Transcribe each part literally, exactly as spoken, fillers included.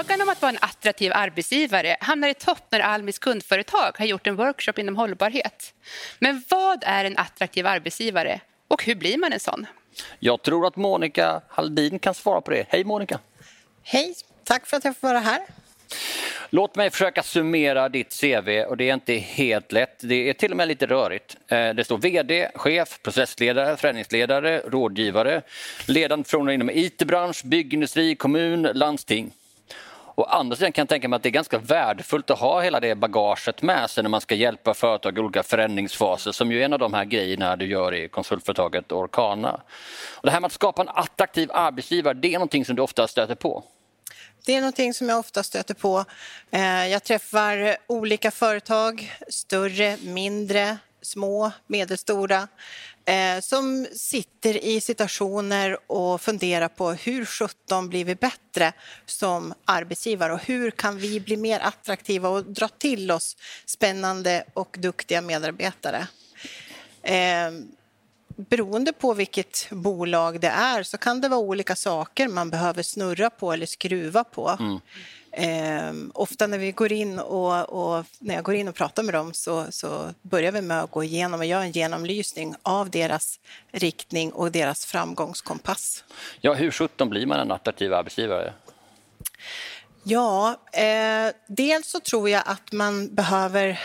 Frågan om att vara en attraktiv arbetsgivare hamnar i topp när Almis kundföretag har gjort en workshop inom hållbarhet. Men vad är en attraktiv arbetsgivare och hur blir man en sån? Jag tror att Monica Halldin kan svara på det. Hej Monica! Hej, tack för att jag får vara här. Låt mig försöka summera ditt C V och det är inte helt lätt. Det är till och med lite rörigt. Det står vd, chef, processledare, förändringsledare, rådgivare, ledande personer inom I T-bransch, byggindustri, kommun, landsting. Och andra sidan kan jag tänka mig att det är ganska värdefullt att ha hela det bagaget med sig när man ska hjälpa företag i olika förändringsfaser som ju är en av de här grejerna du gör i konsultföretaget Orkana. Och det här med att skapa en attraktiv arbetsgivare, det är någonting som du ofta stöter på. Det är någonting som jag ofta stöter på. Jag träffar olika företag, större, mindre, små, medelstora, som sitter i situationer och funderar på hur sjutton blir vi bättre som arbetsgivare och hur kan vi bli mer attraktiva och dra till oss spännande och duktiga medarbetare. Beroende på vilket bolag det är så kan det vara olika saker man behöver snurra på eller skruva på. Mm. Eh, ofta när vi går in och, och när jag går in och pratar med dem så, så börjar vi med att gå igenom och göra en genomlysning av deras riktning och deras framgångskompass. Ja, hur sjutton blir man en attraktiv arbetsgivare? Ja, eh, dels så tror jag att man behöver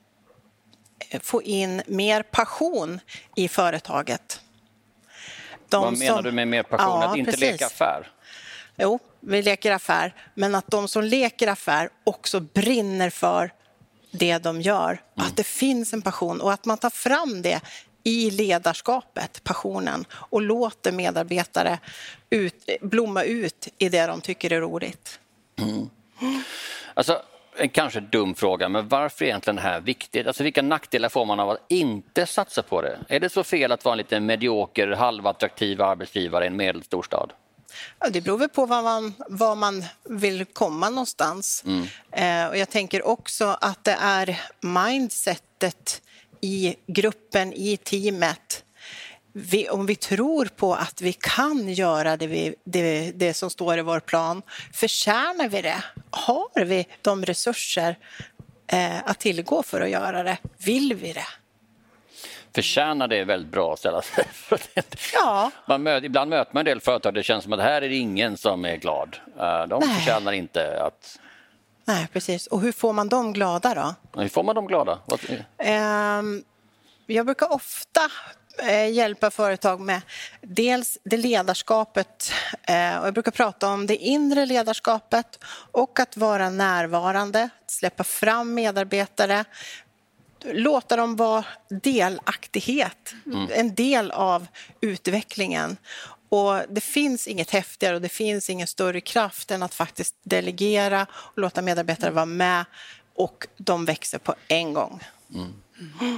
få in mer passion i företaget. De Vad menar som, du med mer passion? Ja, att inte precis. leka affär? Jo, vi leker affär. Men att de som leker affär också brinner för det de gör. Mm. Att det finns en passion och att man tar fram det i ledarskapet, passionen. Och låter medarbetare ut, blomma ut i det de tycker är roligt. Mm. Alltså... En kanske dum fråga, men varför är egentligen det här viktigt? Alltså vilka nackdelar får man av att inte satsa på det? Är det så fel att vara en lite medioker, halvattraktiv arbetsgivare i en medelstor stad? Ja, det beror väl på var man, var man vill komma någonstans. Mm. Eh, och jag tänker också att det är mindsetet i gruppen, i teamet. Vi, om vi tror på att vi kan göra det, vi, det, det som står i vår plan, förtjänar vi det? Har vi de resurser eh, att tillgå för att göra det? Vill vi det? Förtjänar det är väldigt bra att ställa sig. Ja. Man möter, ibland möter man en del företag, det känns som att här är det ingen som är glad. De Nej. förtjänar inte att... Nej, precis. Och hur får man dem glada då? Hur får man dem glada? Eh, jag brukar ofta... hjälpa företag med dels det ledarskapet och jag brukar prata om det inre ledarskapet och att vara närvarande, släppa fram medarbetare, låta dem vara delaktighet, mm. en del av utvecklingen. Och det finns inget häftigare och det finns ingen större kraft än att faktiskt delegera och låta medarbetare vara med och de växer på en gång. Mm. Mm.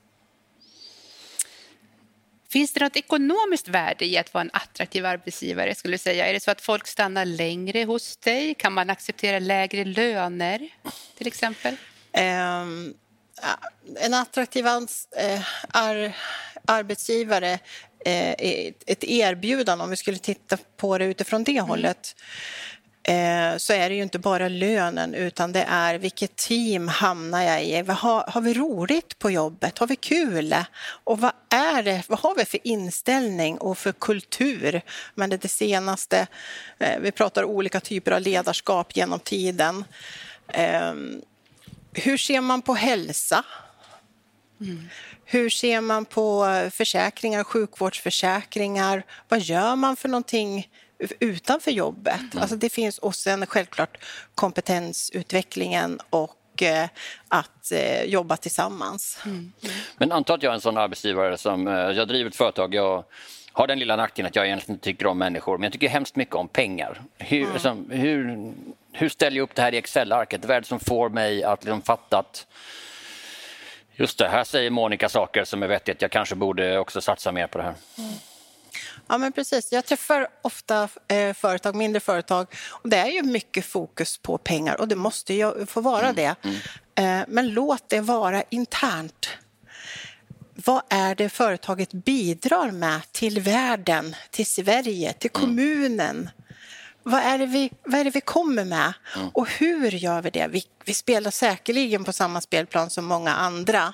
Finns det något ekonomiskt värde i att vara en attraktiv arbetsgivare, skulle du säga? Är det så att folk stannar längre hos dig? Kan man acceptera lägre löner, till exempel? Um, en attraktiv ans- äh, ar- arbetsgivare äh, är ett erbjudande, om vi skulle titta på det utifrån det mm. hållet, eh, så är det ju inte bara lönen utan det är vilket team hamnar jag i. Har, har vi roligt på jobbet? Har vi kul? Och vad är det? Vad har vi för inställning och för kultur? Men det, det senaste, eh, vi pratar olika typer av ledarskap genom tiden. Eh, hur ser man på hälsa? Mm. Hur ser man på försäkringar, sjukvårdsförsäkringar? Vad gör man för någonting utanför jobbet? Mm. Alltså det finns också en självklart kompetensutvecklingen och eh, att eh, jobba tillsammans. Mm. Mm. Men anta att jag är en sån arbetsgivare som, eh, jag driver ett företag, jag har den lilla nackdelen att jag egentligen inte tycker om människor, men jag tycker hemskt mycket om pengar. Hur, mm. alltså, hur, hur ställer jag upp det här i Excel-arket? Vad är det som får mig att liksom fatta att just det, här säger Monica saker som är vettigt. Jag kanske borde också satsa mer på det här. Mm. Ja, men precis. Jag träffar ofta eh, företag, mindre företag. Och det är ju mycket fokus på pengar och det måste ju få vara mm. det. Mm. Eh, men låt det vara internt. Vad är det företaget bidrar med till världen, till Sverige, till kommunen? vad är det vi, vad är det vi kommer med? Mm. Och hur gör vi det? Vi, vi spelar säkerligen på samma spelplan som många andra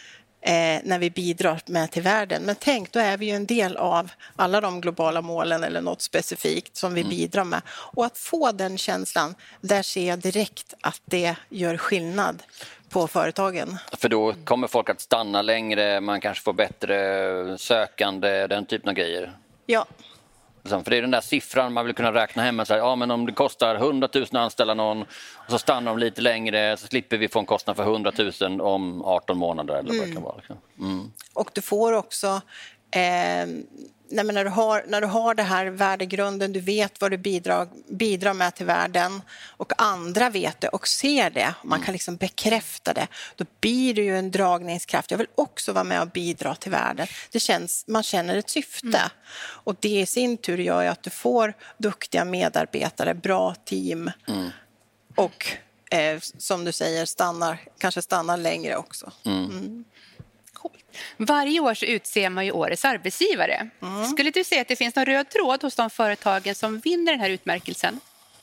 eh, när vi bidrar med till världen. Men tänk, då är vi ju en del av alla de globala målen eller något specifikt som vi mm. bidrar med. Och att få den känslan, där ser jag direkt att det gör skillnad på företagen. För då kommer folk att stanna längre, man kanske får bättre sökande, den typen av grejer. Ja. För det är den där siffran man vill kunna räkna hem och säga, ja men om det kostar hundratusen att anställa någon och så stannar de lite längre så slipper vi få en kostnad för hundratusen om arton månader eller vad det kan vara. Mm. Och du får också eh, nej, men när, du har, när du har det här värdegrunden, du vet vad du bidrar, bidrar med till världen och andra vet det och ser det, man kan liksom bekräfta det, då blir det ju en dragningskraft. Jag vill också vara med och bidra till världen. Det känns, man känner ett syfte mm. och det i sin tur gör ju att du får duktiga medarbetare, bra team mm. och eh, som du säger stannar, kanske stannar längre också. Mm. Mm. Varje år så utser man ju årets arbetsgivare. Mm. Skulle du säga att det finns någon röd tråd hos de företagen som vinner den här utmärkelsen?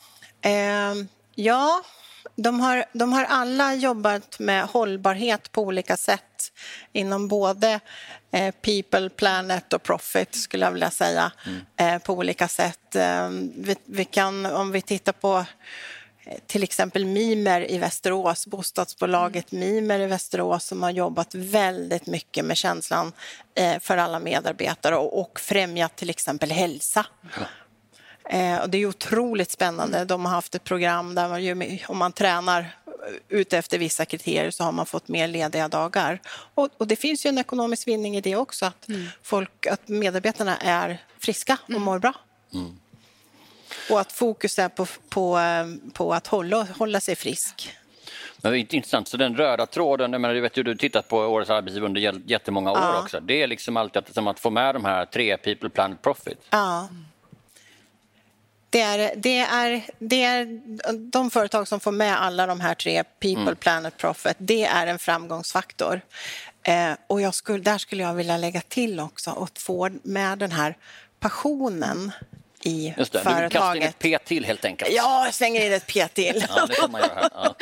Eh, ja, de har, de har alla jobbat med hållbarhet på olika sätt inom både eh, people, planet och profit skulle jag vilja säga mm. eh, på olika sätt. Eh, vi, vi kan, om vi tittar på till exempel Mimer i Västerås, bostadsbolaget mm. Mimer i Västerås som har jobbat väldigt mycket med känslan eh, för alla medarbetare och, och främjat till exempel hälsa. Ja. Eh, och det är otroligt spännande. De har haft ett program där man ju, om man tränar ut efter vissa kriterier så har man fått mer lediga dagar. Och, och det finns ju en ekonomisk vinning i det också, att, mm. folk, att medarbetarna är friska och mm. mår bra. Mm. Och att fokus är på, på, på att hålla, hålla sig frisk. Men det är intressant. Så den röda tråden, jag menar, du vet ju, du har tittat på årets arbetsgivare under jättemånga år ja. också. Det är liksom alltid att, som att få med de här tre people, planet, profit. Ja. Det är, det, är, det är de företag som får med alla de här tre people, mm. planet, profit. Det är en framgångsfaktor. Eh, och jag skulle, där skulle jag vilja lägga till också att få med den här passionen i Just det, företaget. Du kastar in ett P till helt enkelt. Ja, jag slänger in ett P till. Ja, det får man göra här. Ja.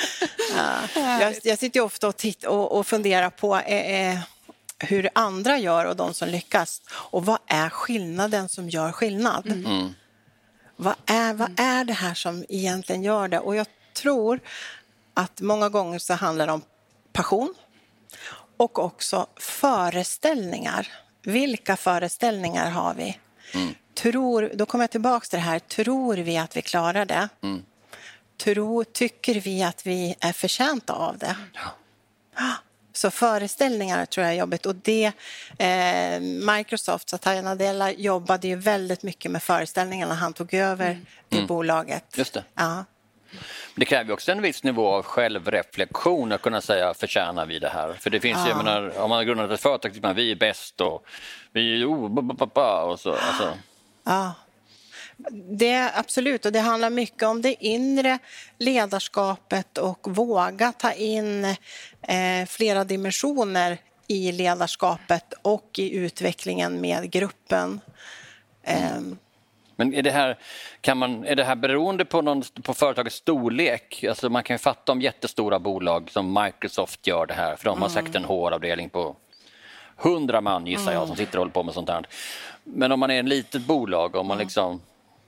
Ja. Jag, jag sitter ju ofta och, titt, och, och funderar på eh, hur andra gör och de som lyckas. Och vad är skillnaden som gör skillnad? Mm. Mm. Vad, är, vad är det här som egentligen gör det? Och jag tror att många gånger så handlar det om passion och också föreställningar. Vilka föreställningar har vi? Mm. Tror, då kommer jag tillbaka till det här. Tror vi att vi klarar det? Mm. Tror, tycker vi att vi är förtjänta av det? Ja. Så föreställningar tror jag är jobbigt. Och det, eh, Microsoft, Satya Nadella jobbade ju väldigt mycket med föreställningarna när han tog över mm. det mm. bolaget. Just det. Ja. Det kräver också en viss nivå av självreflektion att kunna säga förtjänar vi det här. För det finns ja. ju, jag menar, om man har grundat ett företag tycker man vi är bäst och vi är oh, och så. Alltså. Ja, det är absolut, och det handlar mycket om det inre ledarskapet och våga ta in eh, flera dimensioner i ledarskapet och i utvecklingen med gruppen. Eh. Men är det här, kan man, är det här beroende på, någon, på företagets storlek? Alltså man kan ju fatta om jättestora bolag som Microsoft gör det här, för de har säkert en H R-avdelning på hundra man gissar jag mm. som sitter och håller på med sånt här. Men om man är ett litet bolag, om man liksom,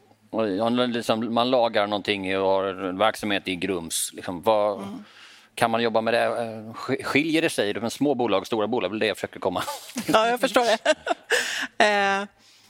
liksom man lagar någonting och har en verksamhet i Grums, liksom, vad, mm. kan man jobba med det? Skiljer det sig? Det är små bolag och stora bolag, väl det jag försöker komma. Ja, jag förstår det. eh,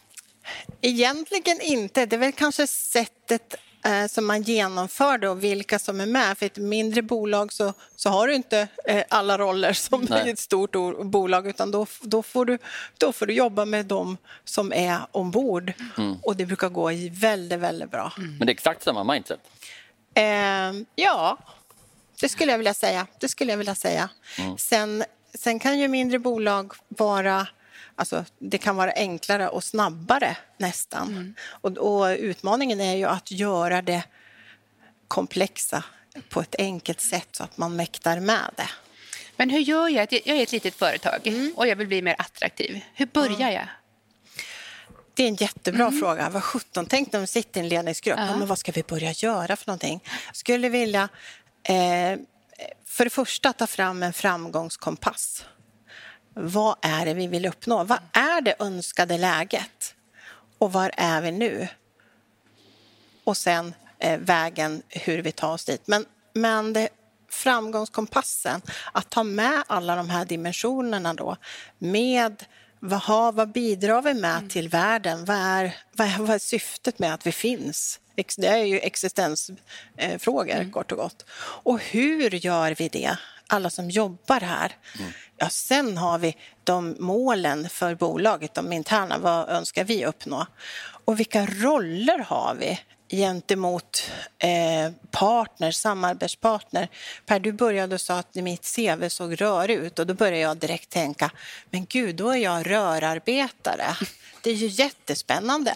egentligen inte. Det är väl kanske sättet eh, som man genomför det och vilka som är med. För ett mindre bolag så, så har du inte eh, alla roller som Nej. i ett stort bolag, utan då, då, får du, då får du jobba med dem som är ombord. Mm. Och det brukar gå väldigt, väldigt bra. Mm. Men det är exakt samma mindset? Eh, ja, det skulle jag vilja säga. Det skulle jag vilja säga. Mm. Sen, sen kan ju mindre bolag vara... Alltså, det kan vara enklare och snabbare nästan. Mm. Och, och utmaningen är ju att göra det komplexa på ett enkelt sätt så att man mäktar med det. Men hur gör jag? Jag är ett litet företag mm. och jag vill bli mer attraktiv. Hur börjar mm. jag? Det är en jättebra mm. fråga. Vad sjutton, tänk när vi sitter i en ledningsgrupp. Ja. Ja, men vad ska vi börja göra för någonting? Jag skulle vilja eh, för det första ta fram en framgångskompass. Vad är det vi vill uppnå? Vad är det önskade läget? Och var är vi nu? Och sen eh, vägen hur vi tar oss dit. Men, men det, framgångskompassen, att ta med alla de här dimensionerna då med vad, har, vad bidrar vi med mm. till världen? Vad är, vad, är, vad är syftet med att vi finns? Det är ju existensfrågor mm. kort och gott. Och hur gör vi det? Alla som jobbar här. Mm. Ja, sen har vi de målen för bolaget, de interna. Vad önskar vi uppnå? Och vilka roller har vi gentemot eh, partner, samarbetspartner? Per, du började och sa att mitt C V såg rör ut och då började jag direkt tänka, men gud, då är jag rörarbetare. Det är ju jättespännande.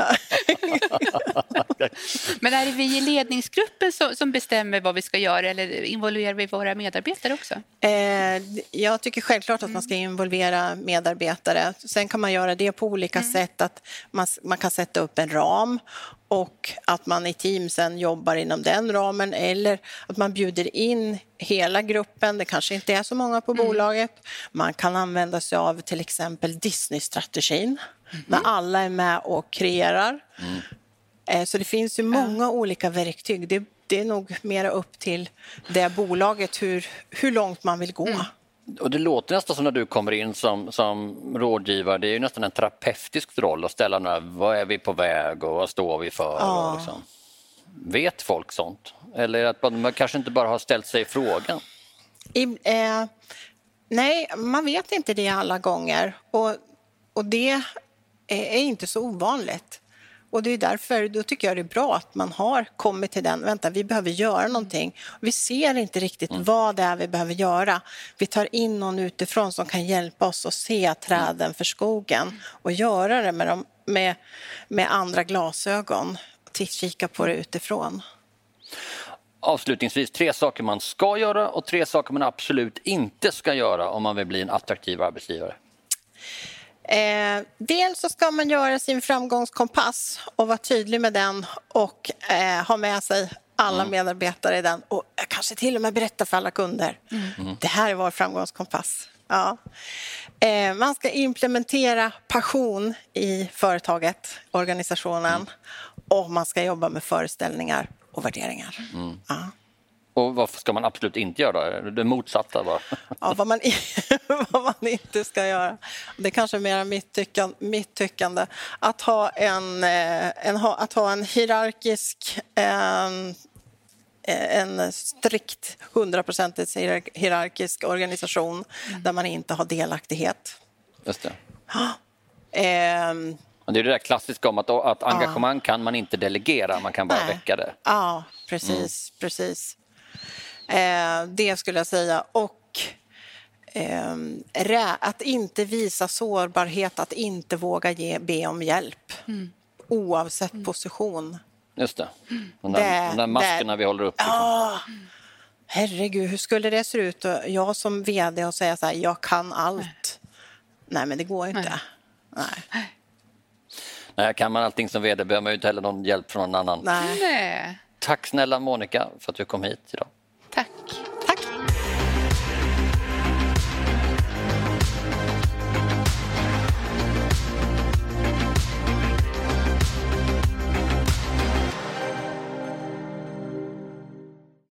Men är det vi i ledningsgruppen som, som bestämmer vad vi ska göra eller involverar vi våra medarbetare också? Eh, jag tycker självklart att man ska involvera medarbetare. Sen kan man göra det på olika mm. sätt. Att man, man kan sätta upp en ram och att man i team sen jobbar inom den ramen eller att man bjuder in hela gruppen. Det kanske inte är så många på mm. bolaget. Man kan använda sig av till exempel Disney-strategin mm. när alla är med och kreerar. Mm. Så det finns ju många ja. olika verktyg. Det, det är nog mer upp till det bolaget hur, hur långt man vill gå. Mm. Och det låter nästan som när du kommer in som, som rådgivare, det är ju nästan en terapeutisk roll att ställa några, vad är vi på väg och vad står vi för? Ja. Och liksom. Vet folk sånt? Eller att man kanske inte bara har ställt sig frågan? I, eh, nej, man vet inte det alla gånger och, och det är, är inte så ovanligt. Och det är därför, då tycker jag det är bra att man har kommit till den, vänta, vi behöver göra någonting. Vi ser inte riktigt mm. vad det är vi behöver göra. Vi tar in någon utifrån som kan hjälpa oss att se träden för skogen och göra det med, dem, med, med andra glasögon och kika på det utifrån. Avslutningsvis, tre saker man ska göra och tre saker man absolut inte ska göra om man vill bli en attraktiv arbetsgivare. Eh, dels så ska man göra sin framgångskompass och vara tydlig med den och eh, ha med sig alla mm. medarbetare i den och kanske till och med berätta för alla kunder. Mm. Mm. Det här är vår framgångskompass. Ja. Eh, man ska implementera passion i företaget, organisationen mm. och man ska jobba med föreställningar och värderingar. Mm. Ja. Och vad ska man absolut inte göra? Det motsatta bara. Ja, vad man, vad man inte ska göra. Det är kanske mer mitt, tyckan, mitt tyckande. Att ha en, en, att ha en hierarkisk, en, en strikt hundraprocentigt hierarkisk organisation mm. där man inte har delaktighet. Just det. Ja. Ehm, det är det där klassiska om att, att engagemang ja. kan man inte delegera, man kan bara Nej. väcka det. Ja, precis, mm. precis. Eh, det skulle jag säga. Och eh, rä- att inte visa sårbarhet, att inte våga ge, be om hjälp. Mm. Oavsett mm. position. Just det. De där, det, de där maskerna det, vi håller upp. Liksom. Ja, herregud, hur skulle det se ut? Jag som vd och säga så här, jag kan allt. Nej, Nej men det går inte. Nej. Nej. Nej, kan man allting som vd behöver man ju inte heller någon hjälp från någon annan. Nej. Nej. Tack snälla Monica för att du kom hit idag. Tack.